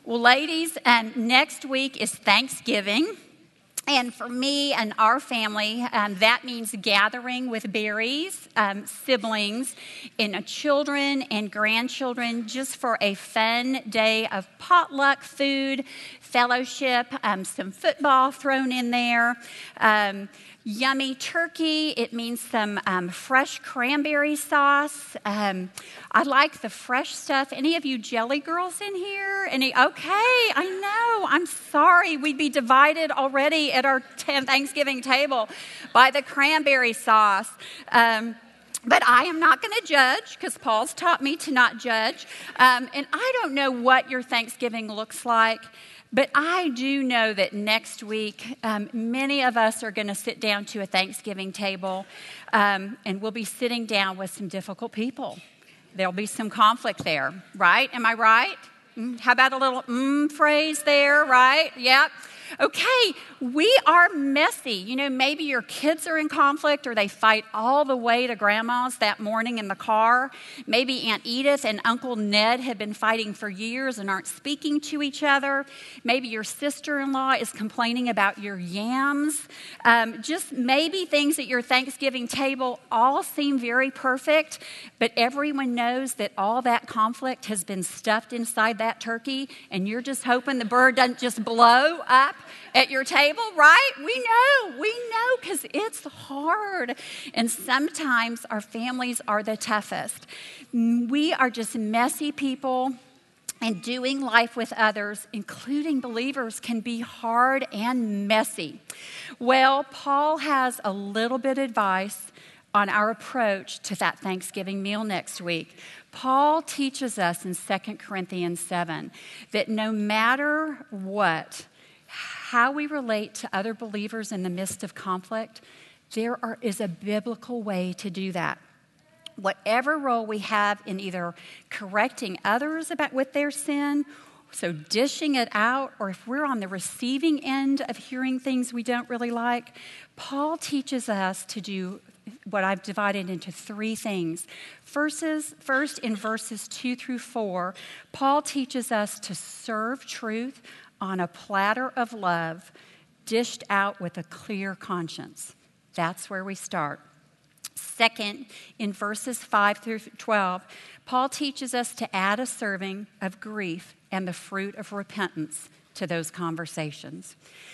Well, ladies, next week is Thanksgiving. And for me and our family, that means gathering with Barry's siblings and children and grandchildren just for a fun day of potluck food, fellowship, some football thrown in there, yummy turkey. It means some fresh cranberry sauce. I like the fresh stuff. Any of you jelly girls in here? Okay, I know. I'm sorry. We'd be divided already at our Thanksgiving table by the cranberry sauce. But I am not going to judge because Paul's taught me to not judge. And I don't know what your Thanksgiving looks like. But I do know that next week, many of us are going to sit down to a Thanksgiving table, and we'll be sitting down with some difficult people. There'll be some conflict there, right? Am I right? How about a little phrase there, right? Yep. Okay, we are messy. You know, maybe your kids are in conflict or they fight all the way to grandma's that morning in the car. Maybe Aunt Edith and Uncle Ned have been fighting for years and aren't speaking to each other. Maybe your sister-in-law is complaining about your yams. Just maybe things at your Thanksgiving table all seem very perfect, but everyone knows that all that conflict has been stuffed inside that turkey, and you're just hoping the bird doesn't just blow up at your table, right? We know, because it's hard. And sometimes our families are the toughest. We are just messy people, and doing life with others, including believers, can be hard and messy. Well, Paul has a little bit of advice on our approach to that Thanksgiving meal next week. Paul teaches us in 2 Corinthians 7 that no matter what, how we relate to other believers in the midst of conflict, there is a biblical way to do that. Whatever role we have in either correcting others with their sin, so dishing it out, or if we're on the receiving end of hearing things we don't really like, Paul teaches us to do what I've divided into three things. First, in verses 2 through 4, Paul teaches us to serve truth on a platter of love, dished out with a clear conscience. That's where we start. Second, in verses 5 through 12, Paul teaches us to add a serving of grief and the fruit of repentance to those conversations.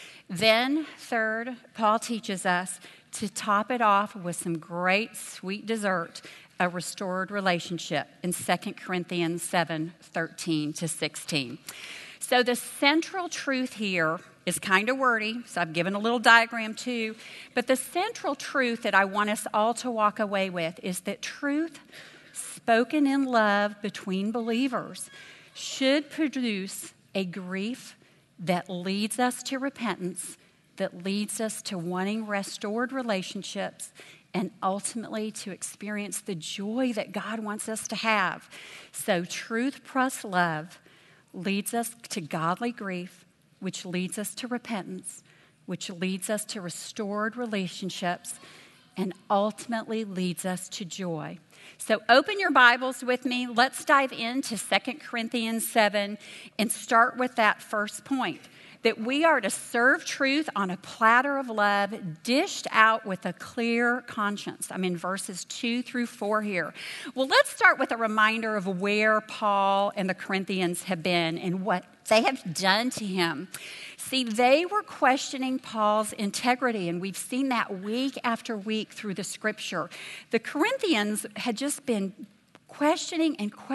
Then, third, Paul teaches us to top it off with some great sweet dessert, a restored relationship in 2 Corinthians 7:13 to 16. So the central truth here is kind of wordy, so I've given a little diagram too, but the central truth that I want us all to walk away with is that truth spoken in love between believers should produce a grief that leads us to repentance, that leads us to wanting restored relationships, and ultimately to experience the joy that God wants us to have. So truth plus love leads us to godly grief, which leads us to repentance, which leads us to restored relationships, and ultimately leads us to joy. So open your Bibles with me. Let's dive into 2 Corinthians 7 and start with that first point, that we are to serve truth on a platter of love, dished out with a clear conscience. I'm in verses 2 through 4 here. Well, let's start with a reminder of where Paul and the Corinthians have been and what they have done to him. See, they were questioning Paul's integrity, and we've seen that week after week through the scripture. The Corinthians had just been questioning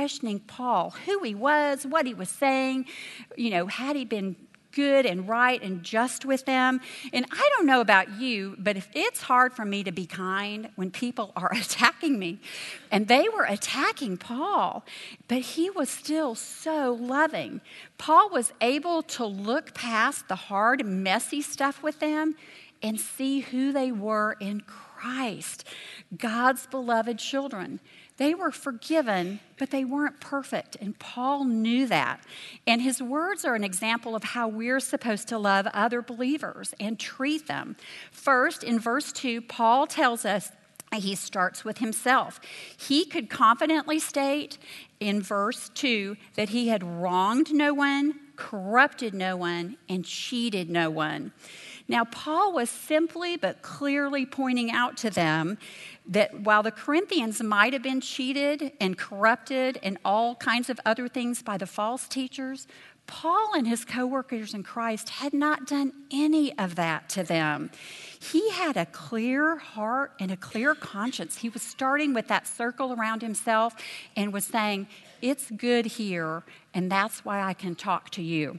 Paul, who he was, what he was saying, had he been good and right and just with them. And I don't know about you, but if it's hard for me to be kind when people are attacking me, and they were attacking Paul, but he was still so loving. Paul was able to look past the hard, messy stuff with them and see who they were in Christ, God's beloved children. They were forgiven, but they weren't perfect, and Paul knew that. And his words are an example of how we're supposed to love other believers and treat them. First, in verse 2, Paul tells us he starts with himself. He could confidently state in verse 2 that he had wronged no one, corrupted no one, and cheated no one. Now, Paul was simply but clearly pointing out to them that while the Corinthians might have been cheated and corrupted and all kinds of other things by the false teachers, Paul and his co-workers in Christ had not done any of that to them. He had a clear heart and a clear conscience. He was starting with that circle around himself and was saying, it's good here, and that's why I can talk to you.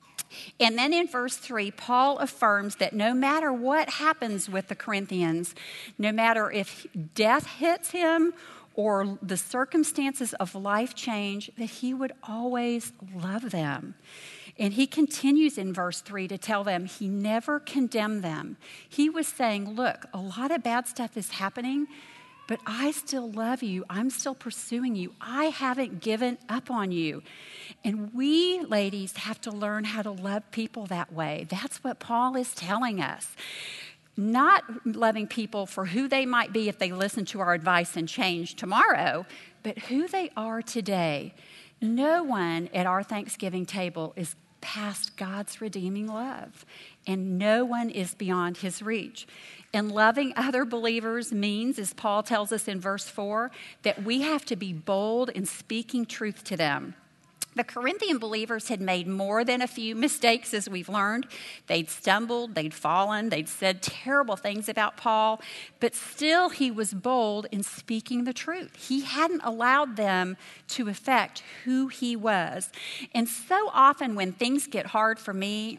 And then in verse 3, Paul affirms that no matter what happens with the Corinthians, no matter if death hits him or the circumstances of life change, that he would always love them. And he continues in verse 3 to tell them he never condemned them. He was saying, look, a lot of bad stuff is happening, but I still love you. I'm still pursuing you. I haven't given up on you. And we, ladies, have to learn how to love people that way. That's what Paul is telling us. Not loving people for who they might be if they listen to our advice and change tomorrow, but who they are today. No one at our Thanksgiving table is past God's redeeming love, and no one is beyond his reach. And loving other believers means, as Paul tells us in verse 4, that we have to be bold in speaking truth to them. The Corinthian believers had made more than a few mistakes, as we've learned. They'd stumbled, they'd fallen, they'd said terrible things about Paul, but still he was bold in speaking the truth. He hadn't allowed them to affect who he was. And so often when things get hard for me,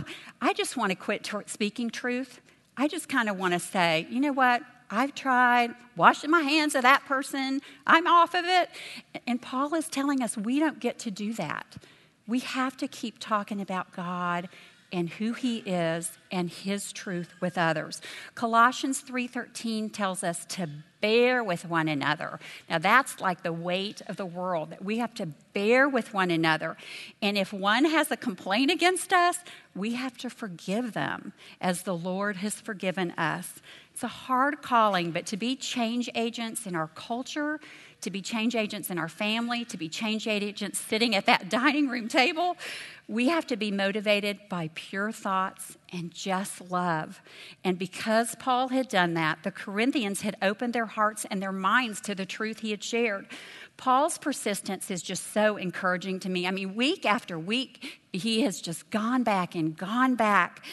I just want to quit speaking truth. I just kind of want to say, you know what? I've tried washing my hands of that person. I'm off of it. And Paul is telling us we don't get to do that. We have to keep talking about God and who he is and his truth with others. Colossians 3:13 tells us to bear with one another. Now that's like the weight of the world, that we have to bear with one another. And if one has a complaint against us, we have to forgive them as the Lord has forgiven us. It's a hard calling, but to be change agents in our culture, to be change agents in our family, to be change agents sitting at that dining room table, we have to be motivated by pure thoughts and just love. And because Paul had done that, the Corinthians had opened their hearts and their minds to the truth he had shared. Paul's persistence is just so encouraging to me. I mean, week after week, he has just gone back and gone back.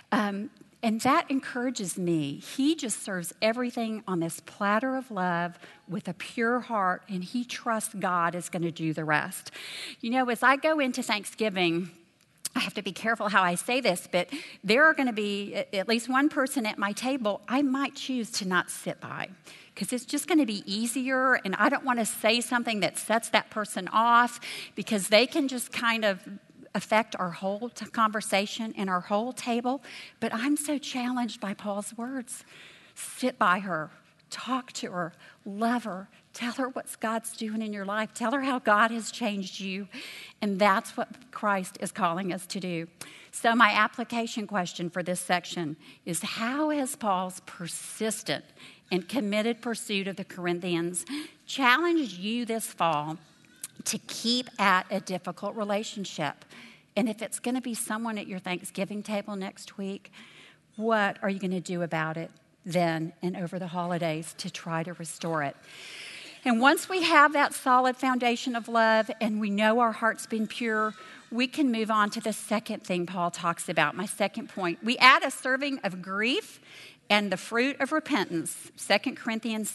And that encourages me. He just serves everything on this platter of love with a pure heart, and he trusts God is going to do the rest. You know, as I go into Thanksgiving, I have to be careful how I say this, but there are going to be at least one person at my table I might choose to not sit by, because it's just going to be easier, and I don't want to say something that sets that person off, because they can just kind of affect our whole conversation and our whole table. But I'm so challenged by Paul's words. Sit by her, talk to her, love her, tell her what God's doing in your life, tell her how God has changed you. And that's what Christ is calling us to do. So my application question for this section is, how has Paul's persistent and committed pursuit of the Corinthians challenged you this fall to keep at a difficult relationship? And if it's going to be someone at your Thanksgiving table next week, what are you going to do about it then and over the holidays to try to restore it? And once we have that solid foundation of love and we know our heart's been pure, we can move on to the second thing Paul talks about, my second point. We add a serving of grief and the fruit of repentance, 2 Corinthians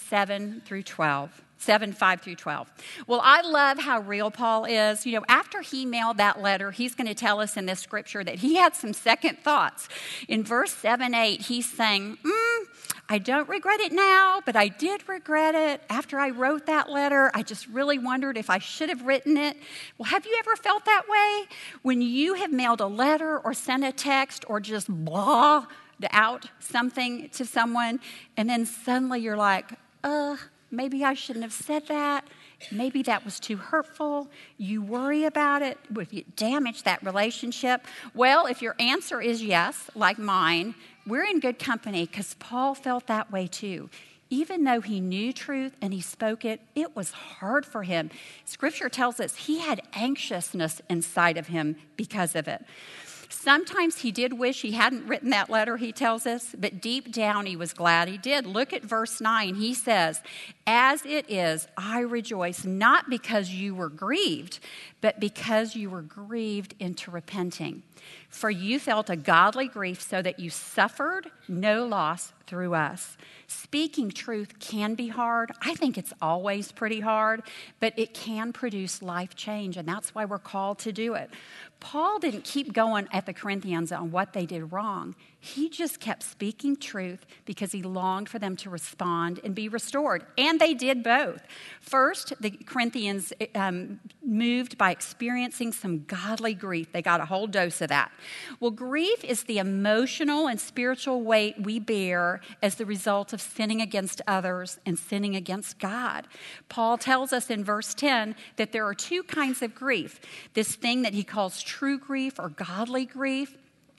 7:5-12. Well, I love how real Paul is. You know, after he mailed that letter, he's going to tell us in this scripture that he had some second thoughts. In verse 7-8, he's saying, I don't regret it now, but I did regret it. After I wrote that letter, I just really wondered if I should have written it. Well, have you ever felt that way? When you have mailed a letter or sent a text or just blah out something to someone, and then suddenly you're like, maybe I shouldn't have said that. Maybe that was too hurtful. You worry about it. Would it damage that relationship? Well, if your answer is yes, like mine, we're in good company, because Paul felt that way too. Even though he knew truth and he spoke it, it was hard for him. Scripture tells us he had anxiousness inside of him because of it. Sometimes he did wish he hadn't written that letter, he tells us, but deep down he was glad he did. Look at verse 9. He says, "As it is, I rejoice, not because you were grieved, but because you were grieved into repenting. For you felt a godly grief so that you suffered no loss through us." Speaking truth can be hard. I think it's always pretty hard, but it can produce life change, and that's why we're called to do it. Paul didn't keep going at the Corinthians on what they did wrong. He just kept speaking truth because he longed for them to respond and be restored. And they did both. First, the Corinthians moved by experiencing some godly grief. They got a whole dose of that. Well, grief is the emotional and spiritual weight we bear as the result of sinning against others and sinning against God. Paul tells us in verse 10 that there are two kinds of grief. This thing that he calls true grief or godly grief.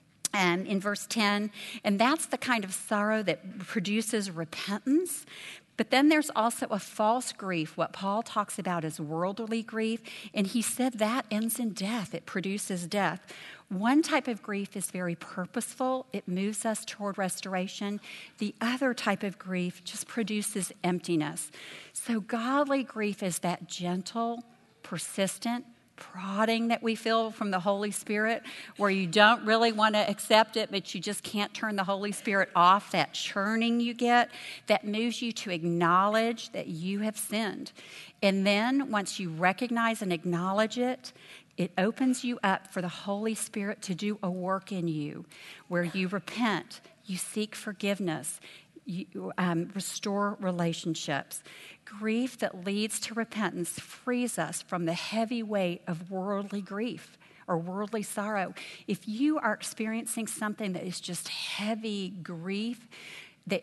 And in verse 10, and that's the kind of sorrow that produces repentance. But then there's also a false grief, what Paul talks about as worldly grief. And he said that ends in death. It produces death. One type of grief is very purposeful. It moves us toward restoration. The other type of grief just produces emptiness. So godly grief is that gentle, persistent, prodding that we feel from the Holy Spirit, where you don't really want to accept it, but you just can't turn the Holy Spirit off, that churning you get, that moves you to acknowledge that you have sinned. And then once you recognize and acknowledge it, it opens you up for the Holy Spirit to do a work in you, where you repent, you seek forgiveness, you restore relationships. Grief that leads to repentance frees us from the heavy weight of worldly grief or worldly sorrow. If you are experiencing something that is just heavy grief that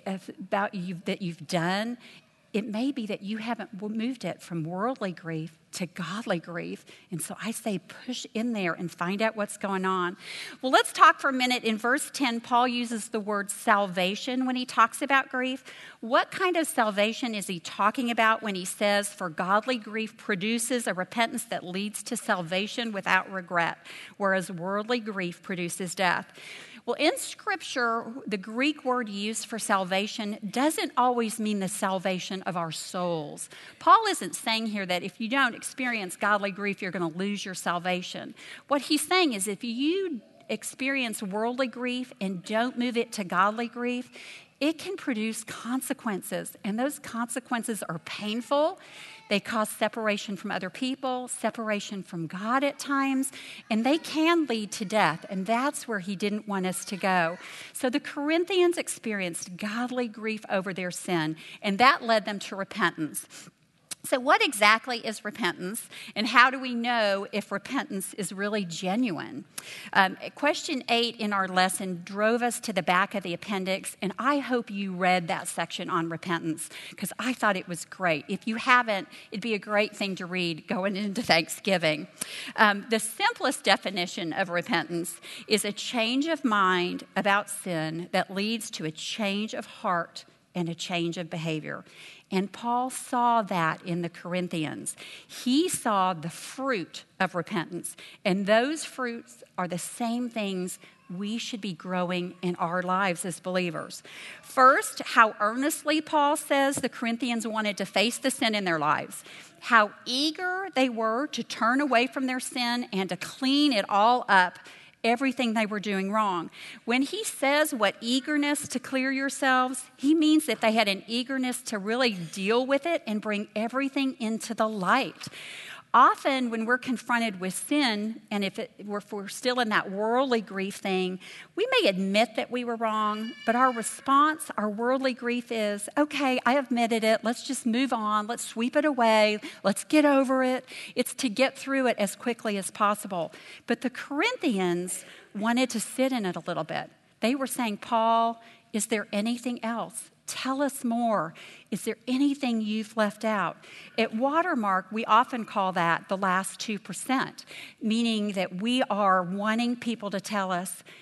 you've done, it may be that you haven't moved it from worldly grief to godly grief. And so I say push in there and find out what's going on. Well, let's talk for a minute. In verse 10, Paul uses the word salvation when he talks about grief. What kind of salvation is he talking about when he says, for godly grief produces a repentance that leads to salvation without regret, whereas worldly grief produces death? Well, in Scripture, the Greek word used for salvation doesn't always mean the salvation of our souls. Paul isn't saying here that if you don't experience godly grief, you're going to lose your salvation. What he's saying is if you experience worldly grief and don't move it to godly grief, it can produce consequences, and those consequences are painful. They cause separation from other people, separation from God at times, and they can lead to death, and that's where he didn't want us to go. So the Corinthians experienced godly grief over their sin, and that led them to repentance. So what exactly is repentance, and how do we know if repentance is really genuine? Question 8 in our lesson drove us to the back of the appendix, and I hope you read that section on repentance because I thought it was great. If you haven't, it'd be a great thing to read going into Thanksgiving. The simplest definition of repentance is a change of mind about sin that leads to a change of heart and a change of behavior. And Paul saw that in the Corinthians. He saw the fruit of repentance. And those fruits are the same things we should be growing in our lives as believers. First, how earnestly Paul says the Corinthians wanted to face the sin in their lives. How eager they were to turn away from their sin and to clean it all up, everything they were doing wrong. When he says what eagerness to clear yourselves, he means that they had an eagerness to really deal with it and bring everything into the light. Often when we're confronted with sin, and if we're still in that worldly grief thing, we may admit that we were wrong, but our response, our worldly grief is, okay, I admitted it, let's just move on, let's sweep it away, let's get over it. It's to get through it as quickly as possible. But the Corinthians wanted to sit in it a little bit. They were saying, Paul, is there anything else? Tell us more. Is there anything you've left out? At Watermark, we often call that the last 2%, meaning that we are wanting people to tell us,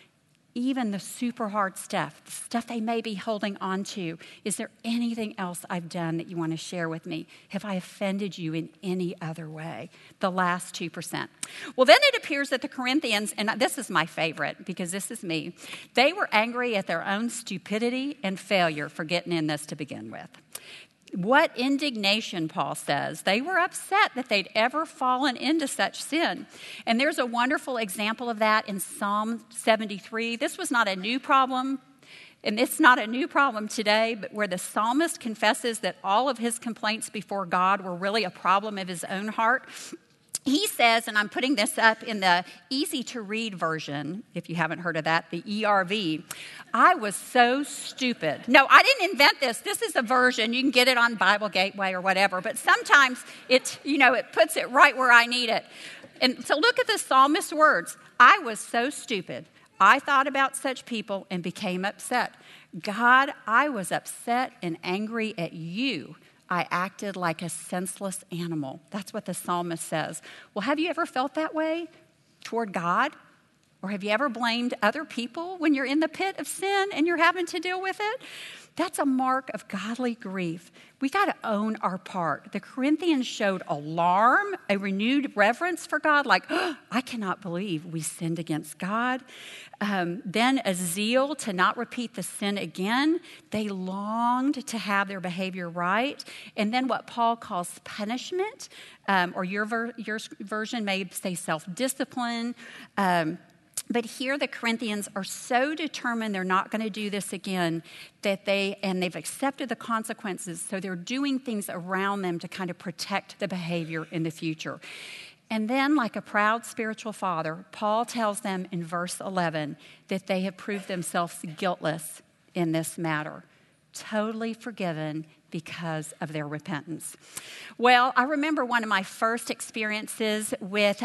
even the super hard stuff, the stuff they may be holding on to. Is there anything else I've done that you want to share with me? Have I offended you in any other way? The last 2%. Well, then it appears that the Corinthians, and this is my favorite because this is me, they were angry at their own stupidity and failure for getting in this to begin with. What indignation, Paul says. They were upset that they'd ever fallen into such sin. And there's a wonderful example of that in Psalm 73. This was not a new problem, and it's not a new problem today, but where the psalmist confesses that all of his complaints before God were really a problem of his own heart. He says, and I'm putting this up in the easy-to-read version, if you haven't heard of that, the ERV, I was so stupid. No, I didn't invent this. This is a version. You can get it on Bible Gateway or whatever, but sometimes it puts it right where I need it. And so look at the psalmist's words. I was so stupid. I thought about such people and became upset. God, I was upset and angry at you. I acted like a senseless animal. That's what the psalmist says. Well, have you ever felt that way toward God? Or have you ever blamed other people when you're in the pit of sin and you're having to deal with it? That's a mark of godly grief. We got to own our part. The Corinthians showed alarm, a renewed reverence for God, like, oh, I cannot believe we sinned against God. Then a zeal to not repeat the sin again. They longed to have their behavior right. And then what Paul calls punishment, or your version may say self-discipline. But here the Corinthians are so determined they're not going to do this again that they've accepted the consequences, so they're doing things around them to kind of protect the behavior in the future. And then, like a proud spiritual father, Paul tells them in verse 11 that they have proved themselves guiltless in this matter, totally forgiven because of their repentance. Well, I remember one of my first experiences with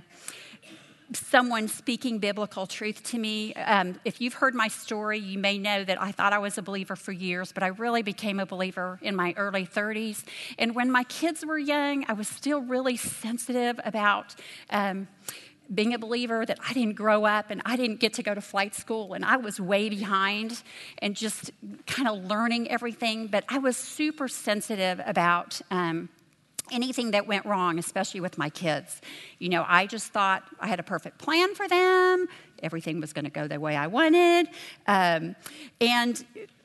someone speaking biblical truth to me. If you've heard my story, you may know that I thought I was a believer for years, but I really became a believer in my early 30s. And when my kids were young, I was still really sensitive about being a believer, that I didn't grow up and I didn't get to go to flight school and I was way behind and just kind of learning everything. But I was super sensitive about anything that went wrong, especially with my kids. I just thought I had a perfect plan for them. Everything was going to go the way I wanted. And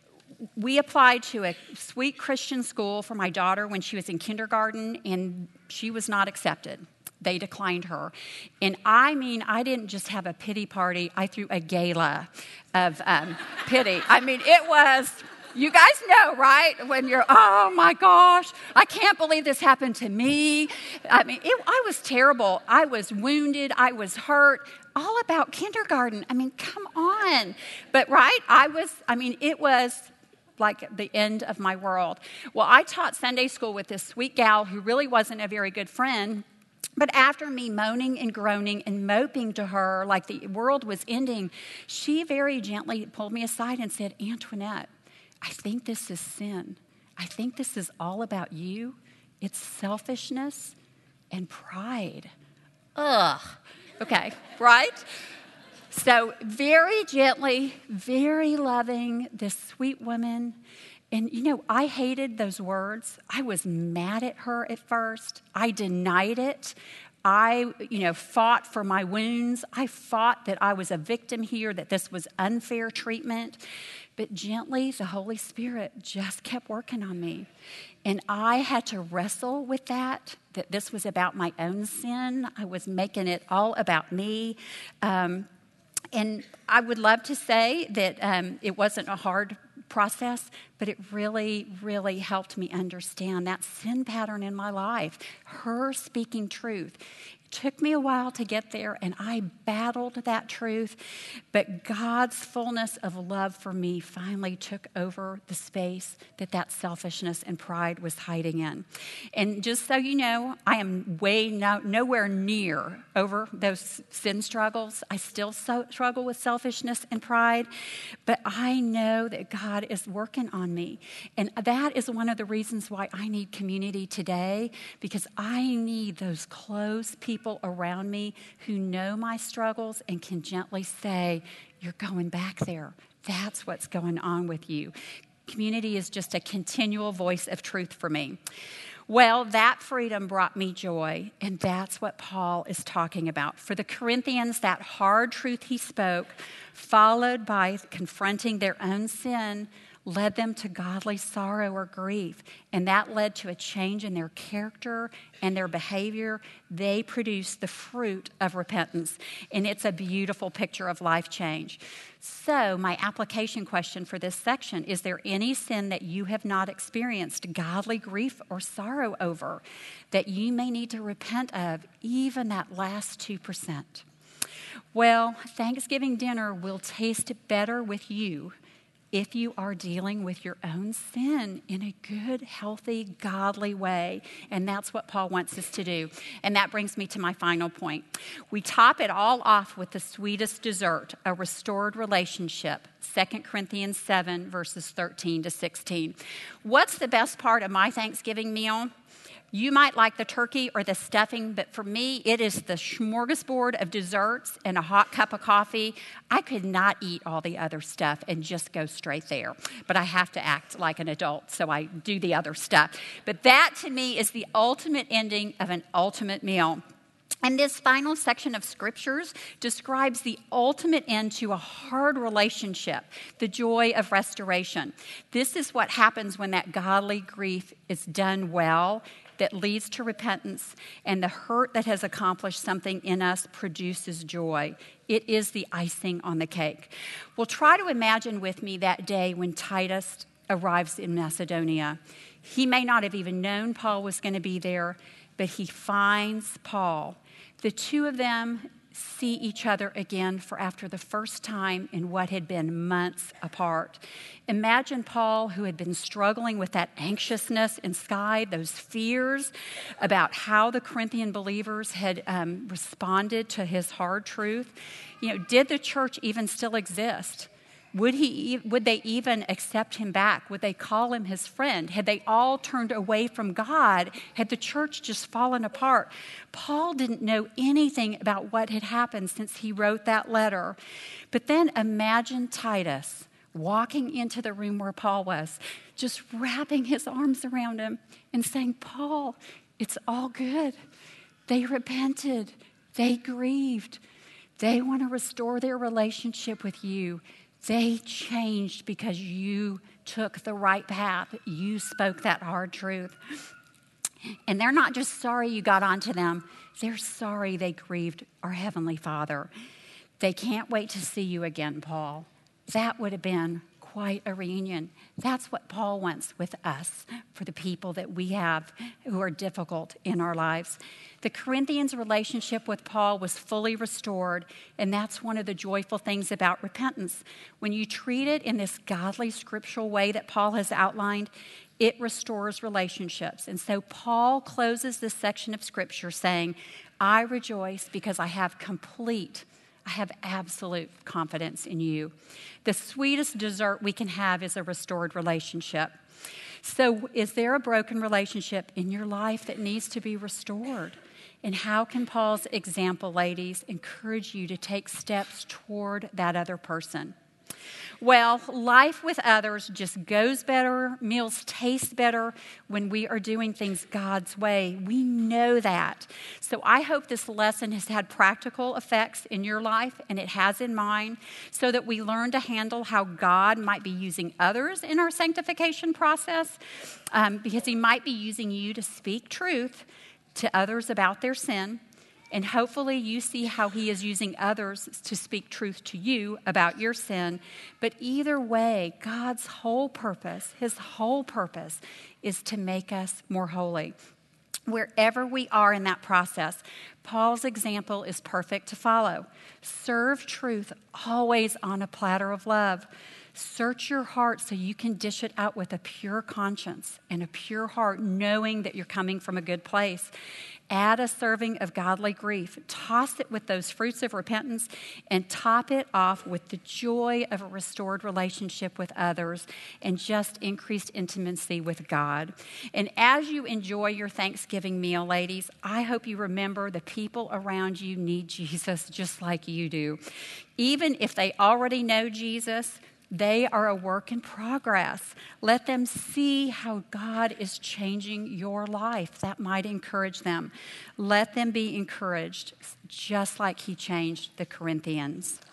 we applied to a sweet Christian school for my daughter when she was in kindergarten, and she was not accepted. They declined her. And I didn't just have a pity party. I threw a gala of pity. It was... You guys know, right? When you're, oh my gosh, I can't believe this happened to me. I was terrible. I was wounded. I was hurt. All about kindergarten. Come on. But right, it was like the end of my world. Well, I taught Sunday school with this sweet gal who really wasn't a very good friend. But after me moaning and groaning and moping to her like the world was ending, she very gently pulled me aside and said, Antoinette, I think this is sin. I think this is all about you. It's selfishness and pride. Ugh. Okay, right? So very gently, very loving, this sweet woman. And, I hated those words. I was mad at her at first. I denied it. I, fought for my wounds. I fought that I was a victim here, that this was unfair treatment. But gently, the Holy Spirit just kept working on me. And I had to wrestle with that this was about my own sin. I was making it all about me. And I would love to say that it wasn't a hard process, but it really, really helped me understand that sin pattern in my life, her speaking truth. Took me a while to get there, and I battled that truth, but God's fullness of love for me finally took over the space that selfishness and pride was hiding in. And just so you know, I am nowhere near over those sin struggles. I still struggle with selfishness and pride, but I know that God is working on me. And that is one of the reasons why I need community today, because I need those close people people around me who know my struggles and can gently say, you're going back there. That's what's going on with you. Community is just a continual voice of truth for me. Well, that freedom brought me joy, and that's what Paul is talking about. For the Corinthians, that hard truth he spoke, followed by confronting their own sin, led them to godly sorrow or grief, and that led to a change in their character and their behavior. They produced the fruit of repentance, and it's a beautiful picture of life change. So my application question for this section, is there any sin that you have not experienced godly grief or sorrow over that you may need to repent of, even that last 2%? Well, Thanksgiving dinner will taste better with you if you are dealing with your own sin in a good, healthy, godly way. And that's what Paul wants us to do. And that brings me to my final point. We top it all off with the sweetest dessert, a restored relationship. 2 Corinthians 7, verses 13 to 16. What's the best part of my Thanksgiving meal? You might like the turkey or the stuffing, but for me, it is the smorgasbord of desserts and a hot cup of coffee. I could not eat all the other stuff and just go straight there. But I have to act like an adult, so I do the other stuff. But that, to me, is the ultimate ending of an ultimate meal. And this final section of scriptures describes the ultimate end to a hard relationship, the joy of restoration. This is what happens when that godly grief is done well, that leads to repentance, and the hurt that has accomplished something in us produces joy. It is the icing on the cake. Well, try to imagine with me that day when Titus arrives in Macedonia. He may not have even known Paul was going to be there, but he finds Paul. The two of them see each other again for after the first time in what had been months apart. Imagine Paul, who had been struggling with that anxiousness inside, those fears about how the Corinthian believers had responded to his hard truth. Did the church even still exist? Would they even accept him back? Would they call him his friend? Had they all turned away from God? Had the church just fallen apart? Paul didn't know anything about what had happened since he wrote that letter. But then imagine Titus walking into the room where Paul was, just wrapping his arms around him and saying, Paul, it's all good. They repented. They grieved. They want to restore their relationship with you. They changed because you took the right path. You spoke that hard truth. And they're not just sorry you got onto them. They're sorry they grieved our Heavenly Father. They can't wait to see you again, Paul. That would have been quite a reunion. That's what Paul wants with us, for the people that we have who are difficult in our lives. The Corinthians' relationship with Paul was fully restored, and that's one of the joyful things about repentance. When you treat it in this godly scriptural way that Paul has outlined, it restores relationships. And so Paul closes this section of scripture saying, I rejoice because I have absolute confidence in you. The sweetest dessert we can have is a restored relationship. So is there a broken relationship in your life that needs to be restored? And how can Paul's example, ladies, encourage you to take steps toward that other person? Well, life with others just goes better. Meals taste better when we are doing things God's way. We know that. So I hope this lesson has had practical effects in your life, and it has in mine, so that we learn to handle how God might be using others in our sanctification process, because he might be using you to speak truth to others about their sin. And hopefully you see how he is using others to speak truth to you about your sin. But either way, God's whole purpose, his whole purpose, is to make us more holy. Wherever we are in that process, Paul's example is perfect to follow. Serve truth always on a platter of love. Search your heart so you can dish it out with a pure conscience and a pure heart, knowing that you're coming from a good place. Add a serving of godly grief. Toss it with those fruits of repentance and top it off with the joy of a restored relationship with others and just increased intimacy with God. And as you enjoy your Thanksgiving meal, ladies, I hope you remember the people around you need Jesus just like you do. Even if they already know Jesus, they are a work in progress. Let them see how God is changing your life. That might encourage them. Let them be encouraged just like he changed the Corinthians.